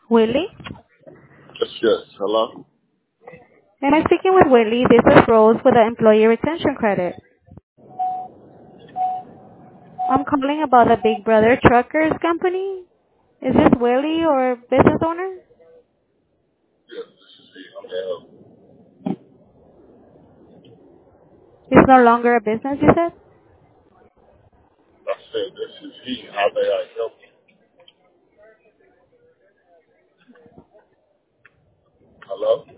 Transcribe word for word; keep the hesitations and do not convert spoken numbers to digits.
Willie? Yes, yes. Hello? Am I speaking with Willie? This is Rose with the Employee Retention Credit. I'm calling about the Big Brother Truckers Company. Is this Willie or business owner? Yes, this is he. I'm help. It's no longer a business, you said? I said this is he. How may I help you? Hello?